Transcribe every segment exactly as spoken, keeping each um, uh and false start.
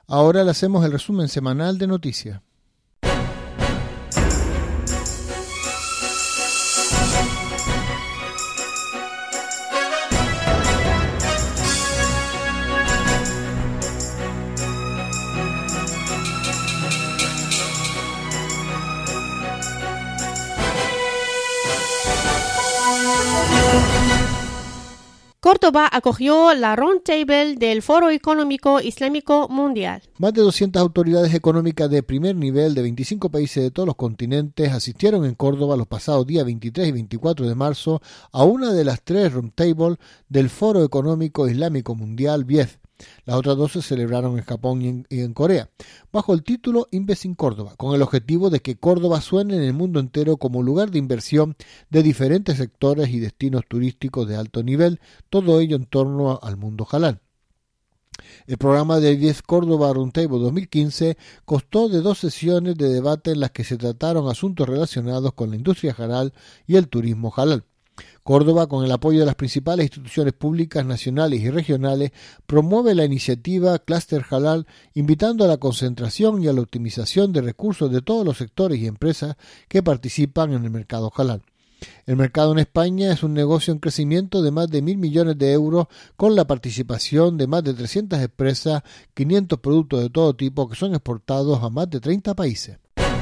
Ahora le hacemos el resumen semanal de noticias. Córdoba acogió la Roundtable del Foro Económico Islámico Mundial. Más de doscientas autoridades económicas de primer nivel de veinticinco países de todos los continentes asistieron en Córdoba los pasados días veintitrés y veinticuatro de marzo a una de las tres Roundtable del Foro Económico Islámico Mundial, B I E F. Las otras dos se celebraron en Japón y en, y en Corea, bajo el título Invest in Córdoba, con el objetivo de que Córdoba suene en el mundo entero como lugar de inversión de diferentes sectores y destinos turísticos de alto nivel, todo ello en torno al mundo halal. El programa de B I E F Córdoba Roundtable dos mil quince constó de dos sesiones de debate en las que se trataron asuntos relacionados con la industria halal y el turismo halal. Córdoba, con el apoyo de las principales instituciones públicas nacionales y regionales, promueve la iniciativa Cluster Halal, invitando a la concentración y a la optimización de recursos de todos los sectores y empresas que participan en el mercado halal. El mercado en España es un negocio en crecimiento de más de mil millones de euros, con la participación de más de trescientas empresas, quinientos productos de todo tipo que son exportados a más de treinta países.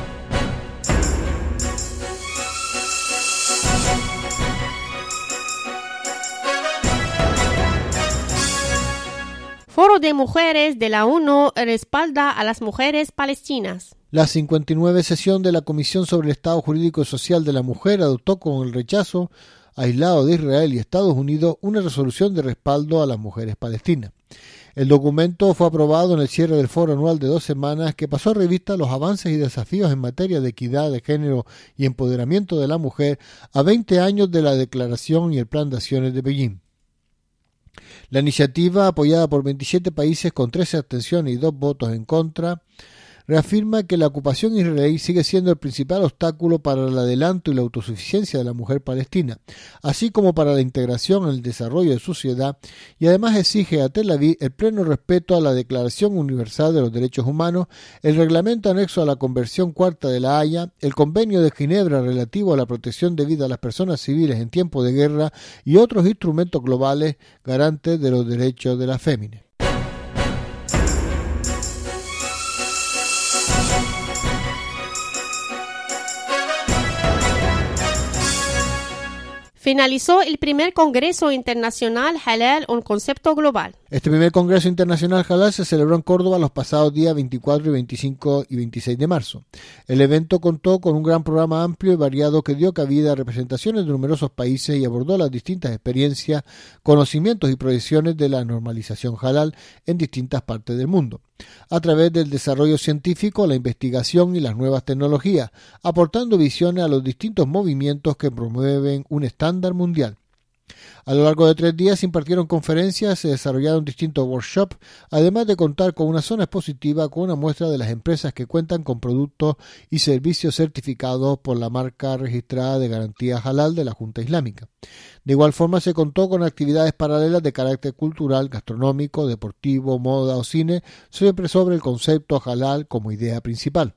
Foro de Mujeres de la ONU respalda a las mujeres palestinas. La cincuenta y nueve sesión de la Comisión sobre el Estado Jurídico y Social de la Mujer adoptó con el rechazo aislado de Israel y Estados Unidos una resolución de respaldo a las mujeres palestinas. El documento fue aprobado en el cierre del foro anual de dos semanas que pasó a revista los avances y desafíos en materia de equidad de género y empoderamiento de la mujer a veinte años de la Declaración y el Plan de Acciones de Beijing. La iniciativa, apoyada por veintisiete países con trece abstenciones y dos votos en contra, reafirma que la ocupación israelí sigue siendo el principal obstáculo para el adelanto y la autosuficiencia de la mujer palestina, así como para la integración en el desarrollo de su sociedad, y además exige a Tel Aviv el pleno respeto a la Declaración Universal de los Derechos Humanos, el reglamento anexo a la Convención Cuarta de la Haya, el Convenio de Ginebra relativo a la protección debida a las personas civiles en tiempo de guerra y otros instrumentos globales garantes de los derechos de las féminas. Finalizó el primer Congreso Internacional Halal, un concepto global. Este primer Congreso Internacional Halal se celebró en Córdoba los pasados días veinticuatro, veinticinco y veintiséis de marzo. El evento contó con un gran programa amplio y variado que dio cabida a representaciones de numerosos países y abordó las distintas experiencias, conocimientos y proyecciones de la normalización halal en distintas partes del mundo, a través del desarrollo científico, la investigación y las nuevas tecnologías, aportando visiones a los distintos movimientos que promueven un estándar mundial. A lo largo de tres días se impartieron conferencias, se desarrollaron distintos workshops, además de contar con una zona expositiva con una muestra de las empresas que cuentan con productos y servicios certificados por la marca registrada de garantía halal de la Junta Islámica. De igual forma se contó con actividades paralelas de carácter cultural, gastronómico, deportivo, moda o cine, siempre sobre el concepto halal como idea principal.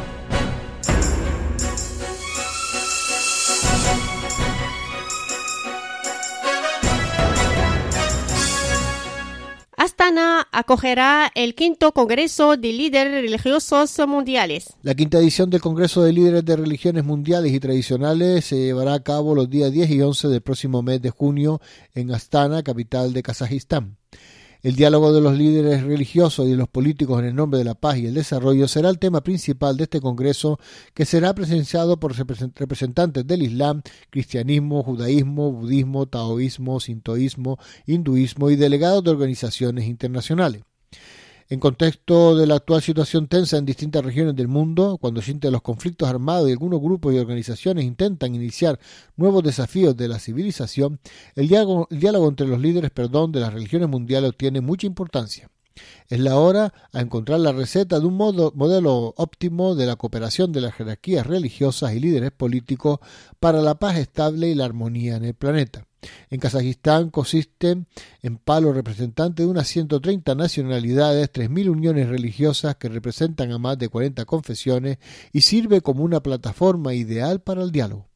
Astana acogerá el quinto Congreso de Líderes Religiosos Mundiales. La quinta edición del Congreso de Líderes de Religiones Mundiales y Tradicionales se llevará a cabo los días diez y once del próximo mes de junio en Astana, capital de Kazajistán. El diálogo de los líderes religiosos y de los políticos en el nombre de la paz y el desarrollo será el tema principal de este congreso, que será presenciado por representantes del Islam, cristianismo, judaísmo, budismo, taoísmo, sintoísmo, hinduismo y delegados de organizaciones internacionales. En contexto de la actual situación tensa en distintas regiones del mundo, cuando siente los conflictos armados y algunos grupos y organizaciones intentan iniciar nuevos desafíos de la civilización, el diálogo, el diálogo entre los líderes perdón, de las religiones mundiales tiene mucha importancia. Es la hora a encontrar la receta de un modo, modelo óptimo de la cooperación de las jerarquías religiosas y líderes políticos para la paz estable y la armonía en el planeta. En Kazajistán consiste en palos representantes de unas ciento treinta nacionalidades, tres mil uniones religiosas que representan a más de cuarenta confesiones y sirve como una plataforma ideal para el diálogo.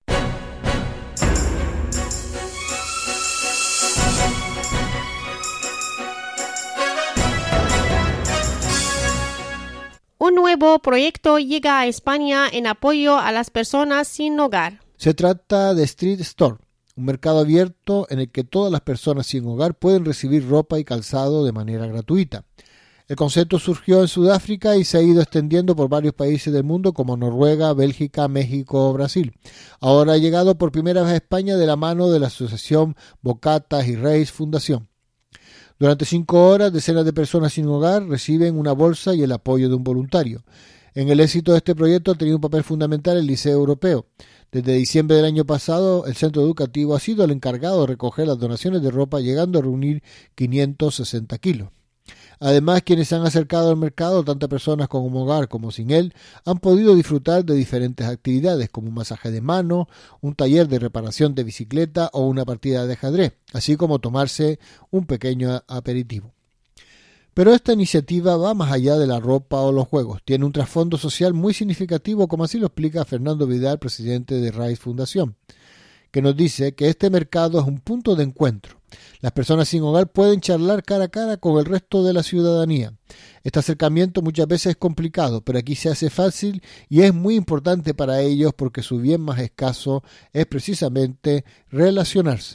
Un nuevo proyecto llega a España en apoyo a las personas sin hogar. Se trata de Street Store, un mercado abierto en el que todas las personas sin hogar pueden recibir ropa y calzado de manera gratuita. El concepto surgió en Sudáfrica y se ha ido extendiendo por varios países del mundo como Noruega, Bélgica, México o Brasil. Ahora ha llegado por primera vez a España de la mano de la asociación Bocatas y Reis Fundación. Durante cinco horas, decenas de personas sin hogar reciben una bolsa y el apoyo de un voluntario. En el éxito de este proyecto ha tenido un papel fundamental el Liceo Europeo. Desde diciembre del año pasado, el centro educativo ha sido el encargado de recoger las donaciones de ropa, llegando a reunir quinientos sesenta kilos. Además, quienes se han acercado al mercado, tanto personas con hogar como sin él, han podido disfrutar de diferentes actividades, como un masaje de mano, un taller de reparación de bicicleta o una partida de ajedrez, así como tomarse un pequeño aperitivo. Pero esta iniciativa va más allá de la ropa o los juegos. Tiene un trasfondo social muy significativo, como así lo explica Fernando Vidal, presidente de Reis Fundación, que nos dice que este mercado es un punto de encuentro. Las personas sin hogar pueden charlar cara a cara con el resto de la ciudadanía. Este acercamiento muchas veces es complicado, pero aquí se hace fácil y es muy importante para ellos porque su bien más escaso es precisamente relacionarse.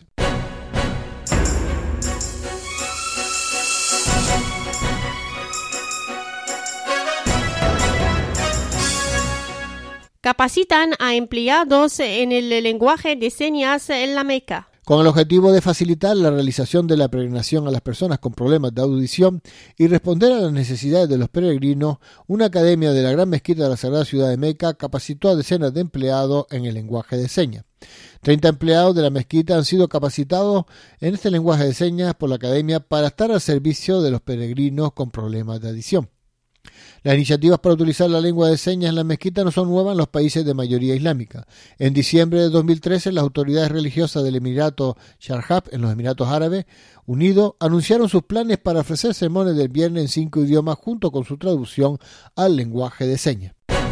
Capacitan a empleados en el lenguaje de señas en la Meca. Con el objetivo de facilitar la realización de la peregrinación a las personas con problemas de audición y responder a las necesidades de los peregrinos, una academia de la Gran Mezquita de la Sagrada Ciudad de Meca capacitó a decenas de empleados en el lenguaje de señas. treinta empleados de la mezquita han sido capacitados en este lenguaje de señas por la academia para estar al servicio de los peregrinos con problemas de audición. Las iniciativas para utilizar la lengua de señas en la mezquita no son nuevas en los países de mayoría islámica. En diciembre de dos mil trece, las autoridades religiosas del Emirato Sharjah, en los Emiratos Árabes Unidos, anunciaron sus planes para ofrecer sermones del viernes en cinco idiomas junto con su traducción al lenguaje de señas.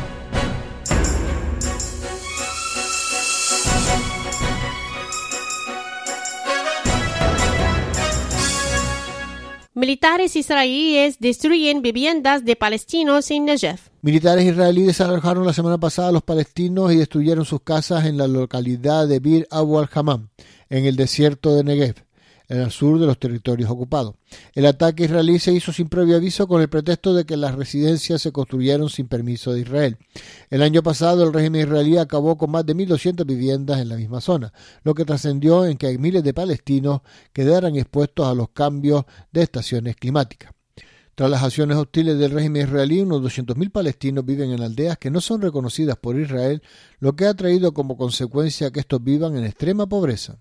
Militares israelíes destruyen viviendas de palestinos en Negev. Militares israelíes desalojaron la semana pasada a los palestinos y destruyeron sus casas en la localidad de Bir Abu al-Hammam, en el desierto de Negev, en el sur de los territorios ocupados. El ataque israelí se hizo sin previo aviso con el pretexto de que las residencias se construyeron sin permiso de Israel. El año pasado el régimen israelí acabó con más de mil doscientas viviendas en la misma zona, lo que trascendió en que miles de palestinos quedaran expuestos a los cambios de estaciones climáticas. Tras las acciones hostiles del régimen israelí, unos doscientos mil palestinos viven en aldeas que no son reconocidas por Israel, lo que ha traído como consecuencia que estos vivan en extrema pobreza.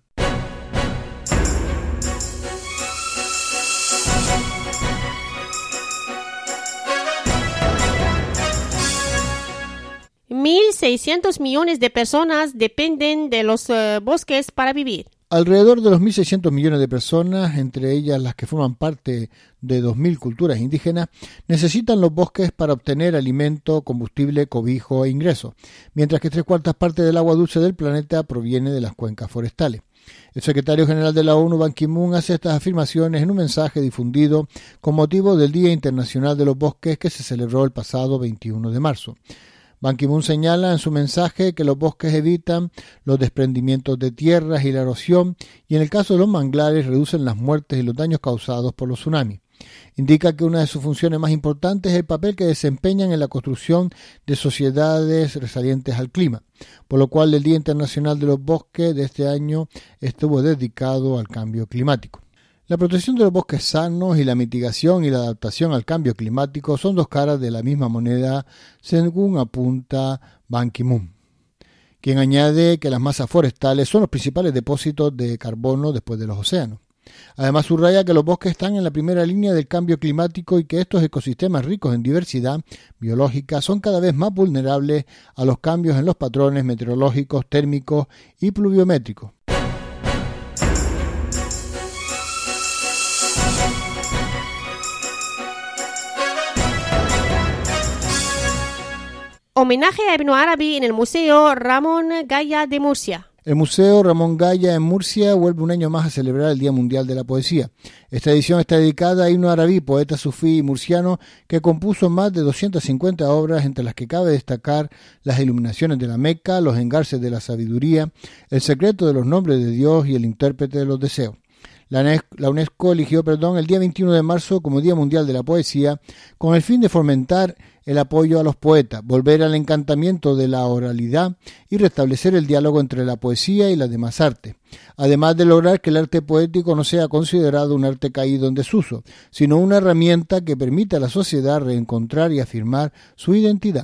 mil seiscientos millones de personas dependen de los uh, bosques para vivir. Alrededor de los mil seiscientos millones de personas, entre ellas las que forman parte de dos mil culturas indígenas, necesitan los bosques para obtener alimento, combustible, cobijo e ingresos, mientras que tres cuartas partes del agua dulce del planeta proviene de las cuencas forestales. El secretario general de la ONU, Ban Ki-moon, hace estas afirmaciones en un mensaje difundido con motivo del Día Internacional de los Bosques que se celebró el pasado veintiuno de marzo. Ban Ki-moon señala en su mensaje que los bosques evitan los desprendimientos de tierras y la erosión y en el caso de los manglares reducen las muertes y los daños causados por los tsunamis. Indica que una de sus funciones más importantes es el papel que desempeñan en la construcción de sociedades resilientes al clima, por lo cual el Día Internacional de los Bosques de este año estuvo dedicado al cambio climático. La protección de los bosques sanos y la mitigación y la adaptación al cambio climático son dos caras de la misma moneda, según apunta Ban Ki-moon, quien añade que las masas forestales son los principales depósitos de carbono después de los océanos. Además subraya que los bosques están en la primera línea del cambio climático y que estos ecosistemas ricos en diversidad biológica son cada vez más vulnerables a los cambios en los patrones meteorológicos, térmicos y pluviométricos. Homenaje a Ibn Arabi en el Museo Ramón Gaya de Murcia. El Museo Ramón Gaya en Murcia vuelve un año más a celebrar el Día Mundial de la Poesía. Esta edición está dedicada a Ibn Arabi, poeta sufí y murciano que compuso más de doscientas cincuenta obras, entre las que cabe destacar Las Iluminaciones de la Meca, Los Engarces de la Sabiduría, El Secreto de los Nombres de Dios y El Intérprete de los Deseos. La UNESCO eligió perdón, el día veintiuno de marzo como Día Mundial de la Poesía con el fin de fomentar el apoyo a los poetas, volver al encantamiento de la oralidad y restablecer el diálogo entre la poesía y las demás artes, además de lograr que el arte poético no sea considerado un arte caído en desuso, sino una herramienta que permita a la sociedad reencontrar y afirmar su identidad.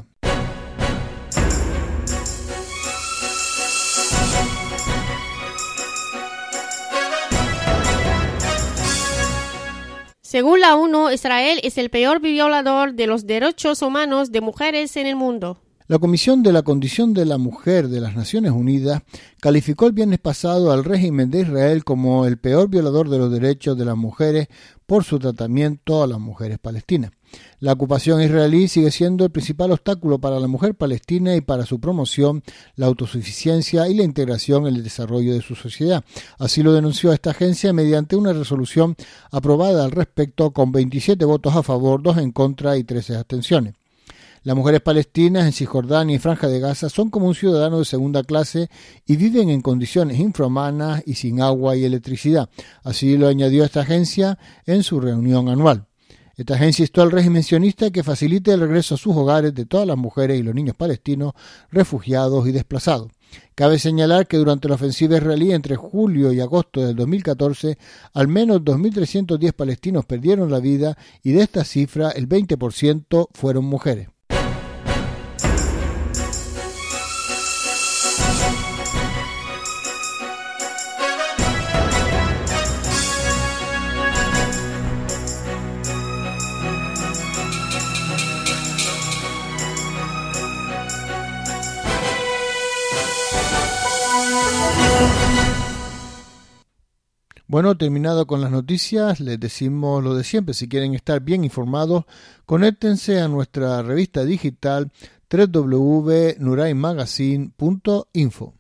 Según la ONU, Israel es el peor violador de los derechos humanos de mujeres en el mundo. La Comisión de la Condición de la Mujer de las Naciones Unidas calificó el viernes pasado al régimen de Israel como el peor violador de los derechos de las mujeres por su tratamiento a las mujeres palestinas. La ocupación israelí sigue siendo el principal obstáculo para la mujer palestina y para su promoción, la autosuficiencia y la integración en el desarrollo de su sociedad. Así lo denunció esta agencia mediante una resolución aprobada al respecto con veintisiete votos a favor, dos en contra y trece abstenciones. Las mujeres palestinas en Cisjordania y Franja de Gaza son como un ciudadano de segunda clase y viven en condiciones infrahumanas y sin agua y electricidad. Así lo añadió esta agencia en su reunión anual. Esta agencia instó al régimen sionista que facilite el regreso a sus hogares de todas las mujeres y los niños palestinos refugiados y desplazados. Cabe señalar que durante la ofensiva israelí entre julio y agosto del dos mil catorce, al menos dos mil trescientos diez palestinos perdieron la vida y de esta cifra el veinte por ciento fueron mujeres. Bueno, terminado con las noticias, les decimos lo de siempre. Si quieren estar bien informados, conéctense a nuestra revista digital doble u doble u doble u punto nurai magazine punto info.